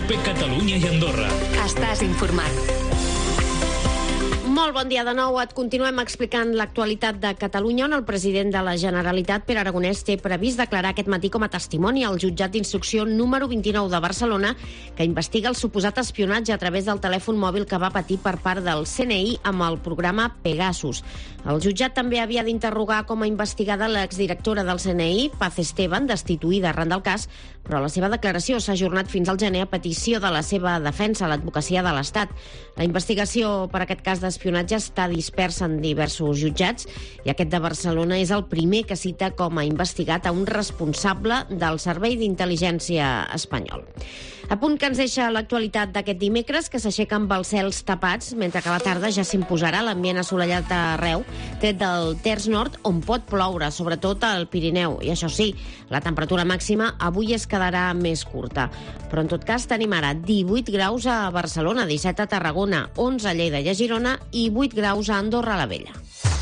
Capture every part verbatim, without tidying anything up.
COPE Catalunya i Andorra. Estàs informat. Molt bon dia de nou. Et continuem explicant l'actualitat de Catalunya, on el president de la Generalitat, Pere Aragonès, té previst declarar aquest matí com a testimoni al jutjat d'instrucció número vint-i-nou de Barcelona, que investiga el suposat espionatge a través del telèfon mòbil que va patir per part del C N I amb el programa Pegasus. El jutjat també havia d'interrogar com a investigada l'exdirectora del C N I, Paz Esteban, destituïda arran del cas, però la seva declaració s'ha ajornat fins al gener a petició de la seva defensa a l'advocacia de l'Estat. La investigació per aquest cas d'espionatge està dispersa en diversos jutjats i aquest de Barcelona és el primer que cita com a investigat a un responsable del Servei d'Intel·ligència espanyol. A punt que ens deixa l'actualitat d'aquest dimecres, que s'aixeca amb els cels tapats, mentre que a la tarda ja s'imposarà l'ambient assolellat arreu, tret del terç nord, on pot ploure, sobretot al Pirineu. I això sí, la temperatura màxima avui es quedarà més curta. Però en tot cas tenim ara divuit graus a Barcelona, disset a Tarragona, onze a Lleida i a Girona i vuit graus a Andorra la Vella.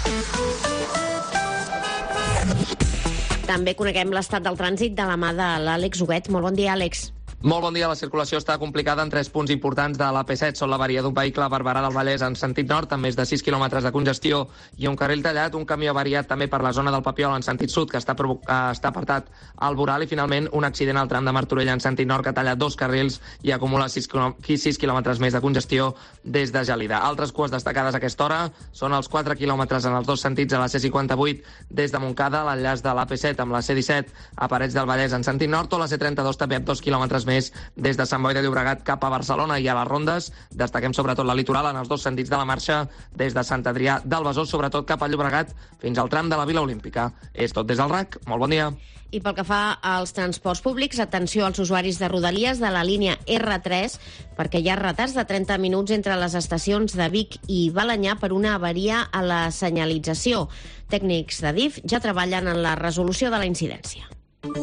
També coneguem l'estat del trànsit de la mà de l'Àlex Huguet. Molt bon dia, Àlex. Molt bon dia. La circulació està complicada en tres punts importants de l'A P set. Són l'avaria d'un vehicle a Barberà del Vallès en sentit nord, amb més de sis quilòmetres de congestió i un carril tallat, un camió avariat també per la zona del Papiol en sentit sud, que està, està apartat al voral, i finalment un accident al tram de Martorell en sentit nord que talla dos carrils i acumula sis quilòmetres més de congestió des de Gelida. Altres cues destacades a aquesta hora són els quatre quilòmetres en els dos sentits a la C cinquanta-vuit des de Montcada, l'enllaç de l'A P set amb la C disset a Parets del Vallès en sentit nord, o la C trenta-dos també amb dos quilòmetres més des de Sant Boi de Llobregat cap a Barcelona. I a les rondes destaquem sobretot la litoral en els dos sentits de la marxa des de Sant Adrià del Besòs, sobretot cap a Llobregat fins al tram de la Vila Olímpica. És tot des del R A C. Molt bon dia. I pel que fa als transports públics, atenció als usuaris de Rodalies de la línia R tres, perquè hi ha retards de trenta minuts entre les estacions de Vic i Balenyà per una avaria a la senyalització. Tècnics de D I F ja treballen en la resolució de la incidència.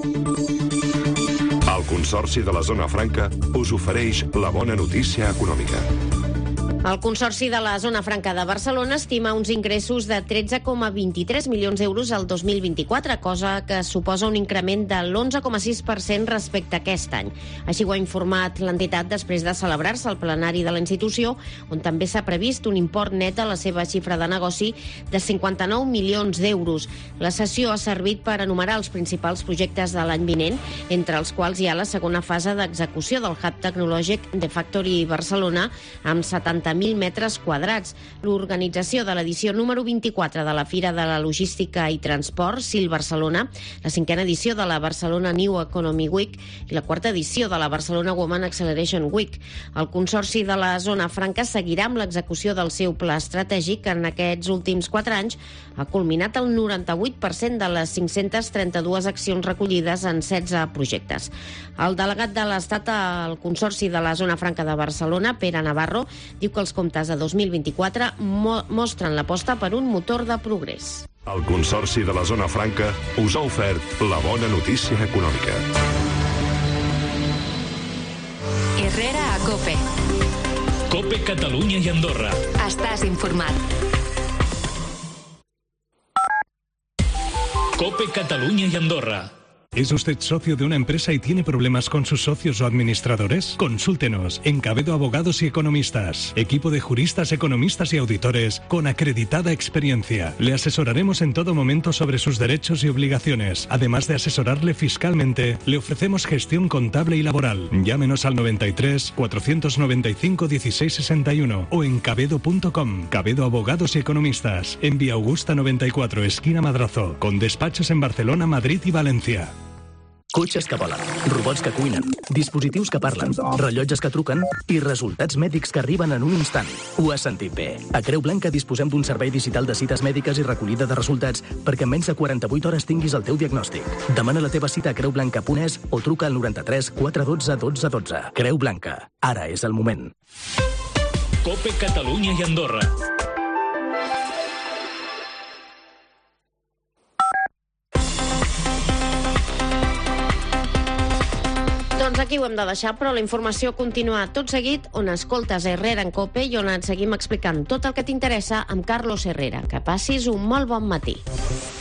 El Consorci de la Zona Franca us ofereix la bona notícia econòmica. El Consorci de la Zona Franca de Barcelona estima uns ingressos de tretze coma vint-i-tres milions d'euros al dos mil vint-i-quatre, cosa que suposa un increment de l'onze coma sis per cent respecte a aquest any. Així ho ha informat l'entitat després de celebrar-se el plenari de la institució, on també s'ha previst un import net a la seva xifra de negoci de cinquanta-nou milions d'euros. La sessió ha servit per enumerar els principals projectes de l'any vinent, entre els quals hi ha la segona fase d'execució del hub tecnològic de Factory Barcelona, amb setanta mil metres quadrats. L'organització de l'edició número vint-i-quatre de la Fira de la Logística i Transport, SIL Barcelona, la cinquena edició de la Barcelona New Economy Week i la quarta edició de la Barcelona Women Acceleration Week. El Consorci de la Zona Franca seguirà amb l'execució del seu pla estratègic, que en aquests últims quatre anys ha culminat el noranta-vuit per cent de les cinc-centes trenta-dues accions recollides en setze projectes. El delegat de l'Estat al Consorci de la Zona Franca de Barcelona, Pere Navarro, diu que els comptes de dos mil vint-i-quatre mo- mostren l'aposta per un motor de progrés. El Consorci de la Zona Franca us ha ofert la bona notícia econòmica. Herrera a COPE. COPE Catalunya i Andorra. Estàs informat. COPE Catalunya y Andorra. ¿Es usted socio de una empresa y tiene problemas con sus socios o administradores? Consúltenos en Cabedo Abogados y Economistas. Equipo de juristas, economistas y auditores con acreditada experiencia. Le asesoraremos en todo momento sobre sus derechos y obligaciones. Además de asesorarle fiscalmente, le ofrecemos gestión contable y laboral. Llámenos al noventa y tres, cuatrocientos noventa y cinco, dieciséis sesenta y uno o en cabedo punto com. Cabedo Abogados y Economistas. En Vía Augusta noventa y cuatro, esquina Madrazo. Con despachos en Barcelona, Madrid y Valencia. Cotxes que volen, robots que cuinen, dispositius que parlen, rellotges que truquen i resultats mèdics que arriben en un instant. Ho has sentit bé. A Creu Blanca disposem d'un servei digital de cites mèdiques i recollida de resultats perquè en menys de quaranta-vuit hores tinguis el teu diagnòstic. Demana la teva cita a creu blanca punt es o truca al noranta-tres, quatre dotze, dotze dotze. Creu Blanca. Ara és el moment. COPE Catalunya i Andorra. Doncs aquí ho hem de deixar, però la informació continua tot seguit on escoltes Herrera en COPE i on et seguim explicant tot el que t'interessa amb Carlos Herrera. Que passis un molt bon matí.